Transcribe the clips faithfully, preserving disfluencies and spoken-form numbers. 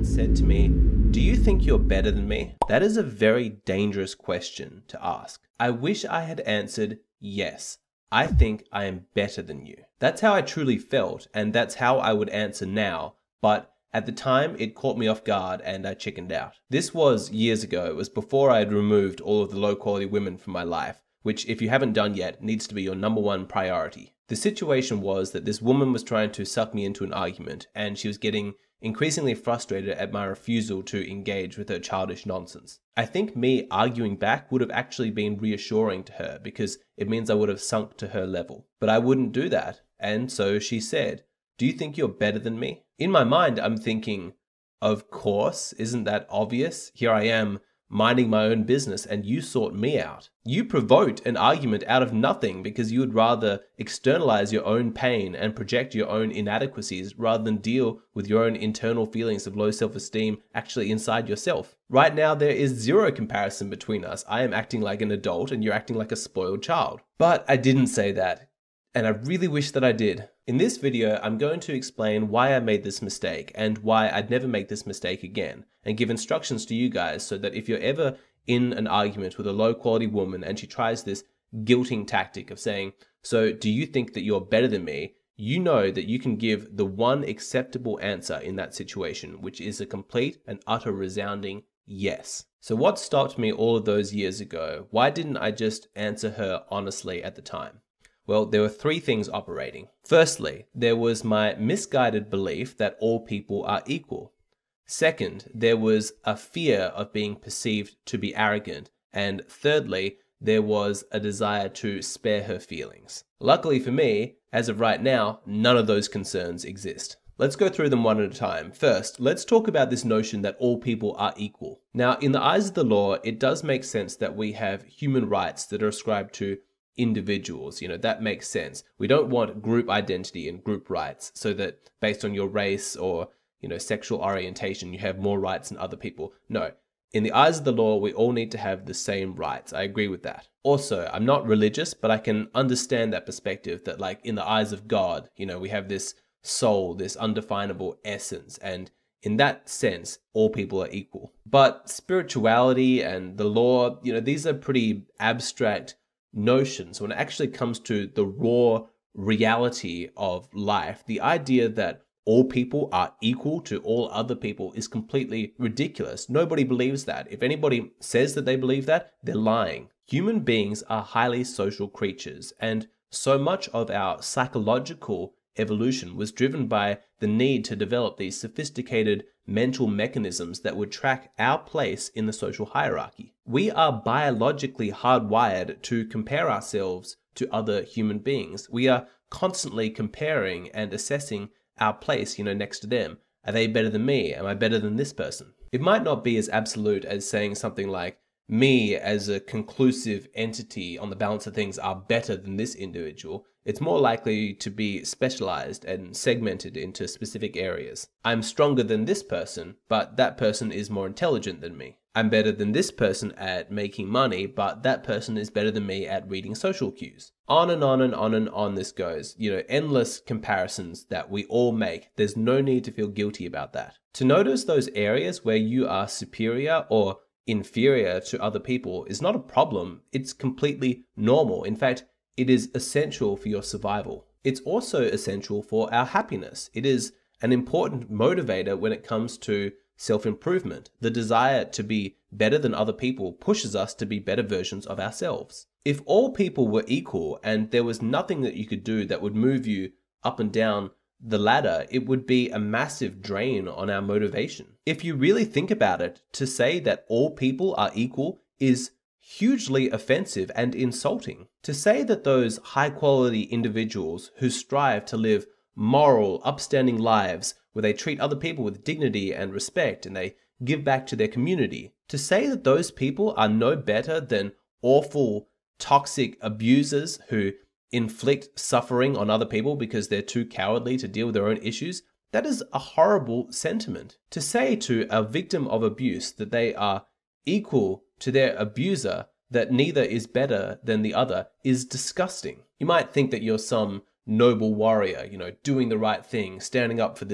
once said to me, "Do you think you're better than me?" That is a very dangerous question to ask. I wish I had answered, yes, I think I am better than you. That's how I truly felt, and that's how I would answer now, but at the time it caught me off guard and I chickened out. This was years ago. It was before I had removed all of the low quality women from my life, which, if you haven't done yet, needs to be your number one priority. The situation was that this woman was trying to suck me into an argument, and she was getting increasingly frustrated at my refusal to engage with her childish nonsense. I think me arguing back would have actually been reassuring to her because it means I would have sunk to her level. But I wouldn't do that, and so she said, "Do you think you're better than me?" In my mind, I'm thinking, of course, isn't that obvious? Here I am, minding my own business, and you sought me out. You provoked an argument out of nothing because you would rather externalize your own pain and project your own inadequacies rather than deal with your own internal feelings of low self-esteem actually inside yourself. Right now, there is zero comparison between us. I am acting like an adult and you're acting like a spoiled child. But I didn't say that, and I really wish that I did. In this video, I'm going to explain why I made this mistake and why I'd never make this mistake again, and give instructions to you guys so that if you're ever in an argument with a low quality woman and she tries this guilting tactic of saying, "So do you think that you're better than me?" you know that you can give the one acceptable answer in that situation, which is a complete and utter resounding yes. So what stopped me all of those years ago? Why didn't I just answer her honestly at the time? Well, there were three things operating. Firstly, there was my misguided belief that all people are equal. Second, there was a fear of being perceived to be arrogant. And thirdly, there was a desire to spare her feelings. Luckily for me, as of right now, none of those concerns exist. Let's go through them one at a time. First, let's talk about this notion that all people are equal. Now, in the eyes of the law, it does make sense that we have human rights that are ascribed to individuals. You know, that makes sense. We don't want group identity and group rights so that based on your race or, you know, sexual orientation, you have more rights than other people. No. In the eyes of the law, we all need to have the same rights. I agree with that. Also, I'm not religious, but I can understand that perspective that, like, in the eyes of God, you know, we have this soul, this undefinable essence, and in that sense, all people are equal. But spirituality and the law, you know, these are pretty abstract notions. When it actually comes to the raw reality of life, the idea that all people are equal to all other people is completely ridiculous. Nobody believes that. If anybody says that they believe that, they're lying. Human beings are highly social creatures, and so much of our psychological evolution was driven by the need to develop these sophisticated mental mechanisms that would track our place in the social hierarchy. We are biologically hardwired to compare ourselves to other human beings. We are constantly comparing and assessing our place, you know, next to them. Are they better than me? Am I better than this person? It might not be as absolute as saying something like, me as a conclusive entity on the balance of things are better than this individual. It's more likely to be specialized and segmented into specific areas. I'm stronger than this person, but that person is more intelligent than me. I'm better than this person at making money, but that person is better than me at reading social cues. On and on and on and on this goes. You know, endless comparisons that we all make. There's no need to feel guilty about that. To notice those areas where you are superior or inferior to other people is not a problem. It's completely normal. In fact, it is essential for your survival. It's also essential for our happiness. It is an important motivator when it comes to self-improvement. The desire to be better than other people pushes us to be better versions of ourselves. If all people were equal and there was nothing that you could do that would move you up and down the ladder, it would be a massive drain on our motivation. If you really think about it, to say that all people are equal is hugely offensive and insulting. To say that those high-quality individuals who strive to live moral, upstanding lives where they treat other people with dignity and respect and they give back to their community, to say that those people are no better than awful, toxic abusers who inflict suffering on other people because they're too cowardly to deal with their own issues, that is a horrible sentiment. To say to a victim of abuse that they are equal to their abuser, that neither is better than the other, is disgusting. You might think that you're some noble warrior, you know, doing the right thing, standing up for this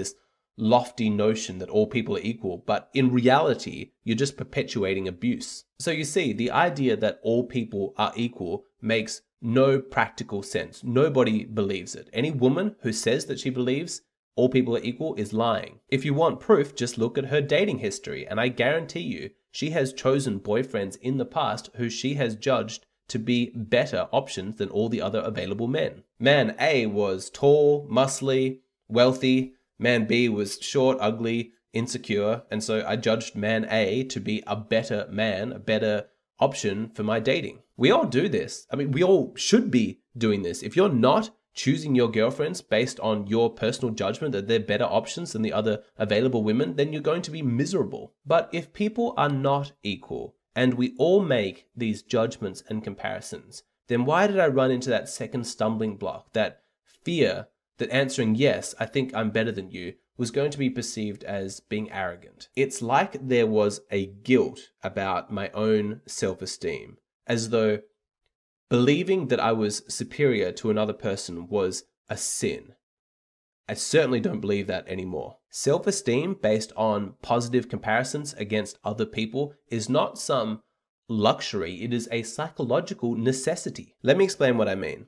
lofty notion that all people are equal, but in reality, you're just perpetuating abuse. So you see, the idea that all people are equal makes no practical sense. Nobody believes it. Any woman who says that she believes all people are equal is lying. If you want proof, just look at her dating history, and I guarantee you, she has chosen boyfriends in the past who she has judged to be better options than all the other available men. Man A was tall, muscly, wealthy. Man B was short, ugly, insecure, and so I judged man A to be a better man, a better option for my dating. We all do this. I mean, we all should be doing this. If you're not choosing your girlfriends based on your personal judgment that they're better options than the other available women, then you're going to be miserable. But if people are not equal, and we all make these judgments and comparisons, then why did I run into that second stumbling block, that fear that answering yes, I think I'm better than you, was going to be perceived as being arrogant? It's like there was a guilt about my own self-esteem, as though believing that I was superior to another person was a sin. I certainly don't believe that anymore. Self-esteem based on positive comparisons against other people is not some luxury, it is a psychological necessity. Let me explain what I mean.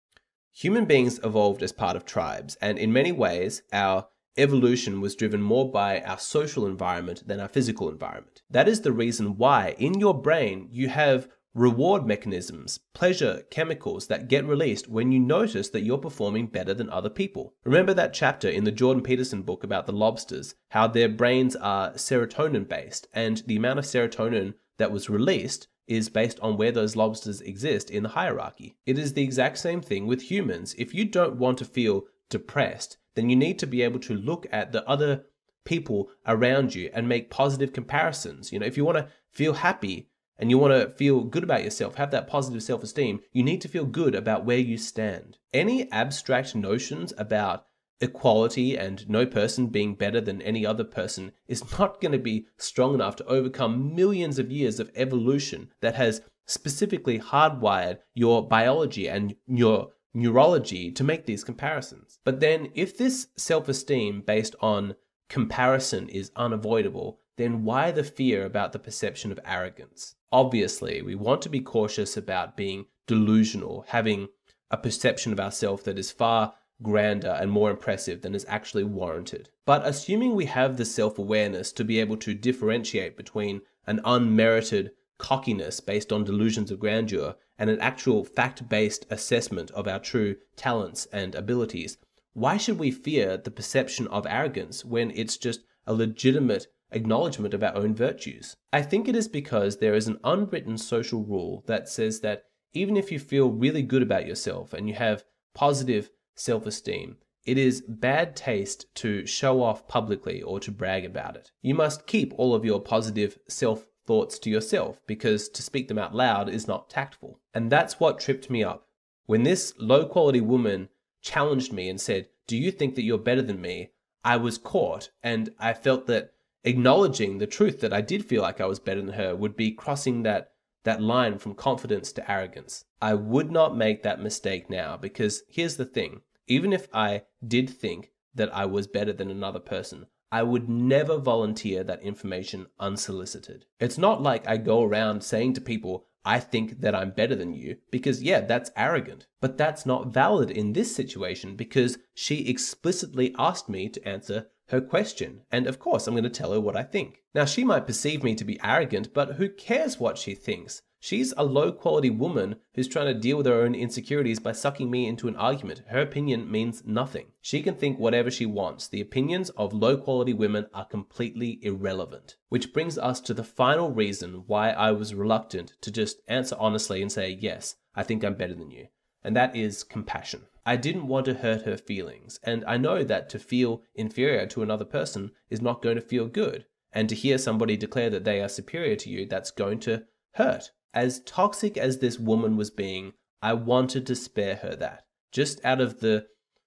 Human beings evolved as part of tribes, and in many ways, our evolution was driven more by our social environment than our physical environment. That is the reason why in your brain you have reward mechanisms, pleasure chemicals that get released when you notice that you're performing better than other people. Remember that chapter in the Jordan Peterson book about the lobsters, how their brains are serotonin based, and the amount of serotonin that was released is based on where those lobsters exist in the hierarchy. It is the exact same thing with humans. If you don't want to feel depressed, then you need to be able to look at the other people around you and make positive comparisons. You know, if you want to feel happy, and you want to feel good about yourself, have that positive self-esteem, you need to feel good about where you stand. Any abstract notions about equality and no person being better than any other person is not going to be strong enough to overcome millions of years of evolution that has specifically hardwired your biology and your neurology to make these comparisons. But then if this self-esteem based on comparison is unavoidable, then why the fear about the perception of arrogance? Obviously, we want to be cautious about being delusional, having a perception of ourselves that is far grander and more impressive than is actually warranted. But assuming we have the self-awareness to be able to differentiate between an unmerited cockiness based on delusions of grandeur and an actual fact-based assessment of our true talents and abilities, why should we fear the perception of arrogance when it's just a legitimate acknowledgement of our own virtues? I think it is because there is an unwritten social rule that says that even if you feel really good about yourself and you have positive self-esteem, it is bad taste to show off publicly or to brag about it. You must keep all of your positive self-thoughts to yourself because to speak them out loud is not tactful. And that's what tripped me up. When this low-quality woman challenged me and said, "Do you think that you're better than me?" I was caught, and I felt that acknowledging the truth that I did feel like I was better than her would be crossing that, that line from confidence to arrogance. I would not make that mistake now because here's the thing. Even if I did think that I was better than another person, I would never volunteer that information unsolicited. It's not like I go around saying to people, "I think that I'm better than you," because yeah, that's arrogant. But that's not valid in this situation because she explicitly asked me to answer her question. And of course, I'm going to tell her what I think. Now, she might perceive me to be arrogant, but who cares what she thinks? She's a low-quality woman who's trying to deal with her own insecurities by sucking me into an argument. Her opinion means nothing. She can think whatever she wants. The opinions of low-quality women are completely irrelevant. Which brings us to the final reason why I was reluctant to just answer honestly and say, yes, I think I'm better than you. And that is compassion. I didn't want to hurt her feelings, and I know that to feel inferior to another person is not going to feel good. And to hear somebody declare that they are superior to you, that's going to hurt. As toxic as this woman was being, I wanted to spare her that, just out of the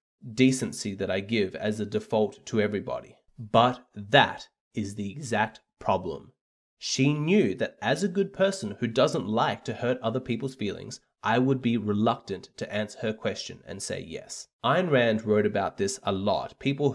decency that I give as a default to everybody. But that is the exact problem. She knew that as a good person who doesn't like to hurt other people's feelings, I would be reluctant to answer her question and say yes. Ayn Rand wrote about this a lot. People who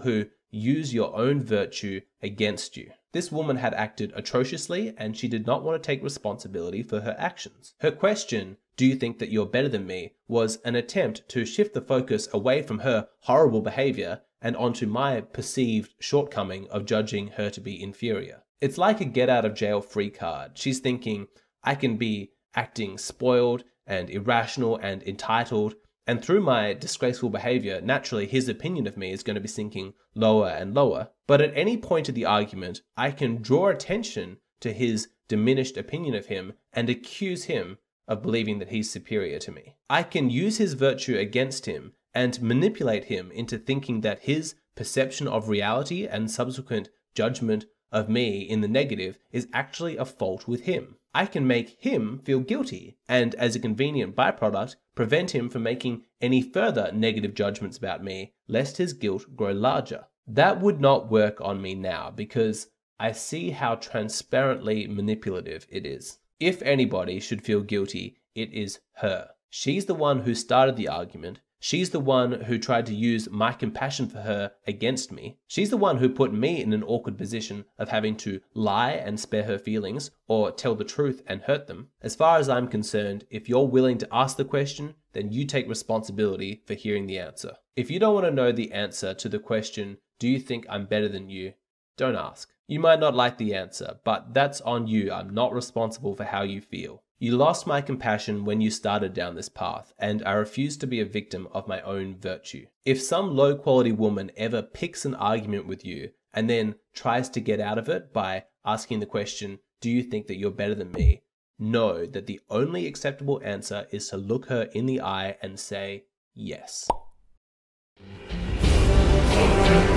use your own virtue against you. This woman had acted atrociously and she did not want to take responsibility for her actions. Her question, "Do you think that you're better than me?" was an attempt to shift the focus away from her horrible behavior and onto my perceived shortcoming of judging her to be inferior. It's like a get out of jail free card. She's thinking, I can be acting spoiled and irrational and entitled, and through my disgraceful behavior, naturally his opinion of me is going to be sinking lower and lower. But at any point of the argument, I can draw attention to his diminished opinion of him and accuse him of believing that he's superior to me. I can use his virtue against him and manipulate him into thinking that his perception of reality and subsequent judgment of me in the negative is actually a fault with him. I can make him feel guilty and, as a convenient byproduct, prevent him from making any further negative judgments about me, lest his guilt grow larger. That would not work on me now because I see how transparently manipulative it is. If anybody should feel guilty, it is her. She's the one who started the argument. She's the one who tried to use my compassion for her against me. She's the one who put me in an awkward position of having to lie and spare her feelings or tell the truth and hurt them. As far as I'm concerned, if you're willing to ask the question, then you take responsibility for hearing the answer. If you don't want to know the answer to the question, "Do you think I'm better than you?" don't ask. You might not like the answer, but that's on you. I'm not responsible for how you feel. You lost my compassion when you started down this path, and I refuse to be a victim of my own virtue. If some low-quality woman ever picks an argument with you and then tries to get out of it by asking the question, "Do you think that you're better than me?" know that the only acceptable answer is to look her in the eye and say, yes.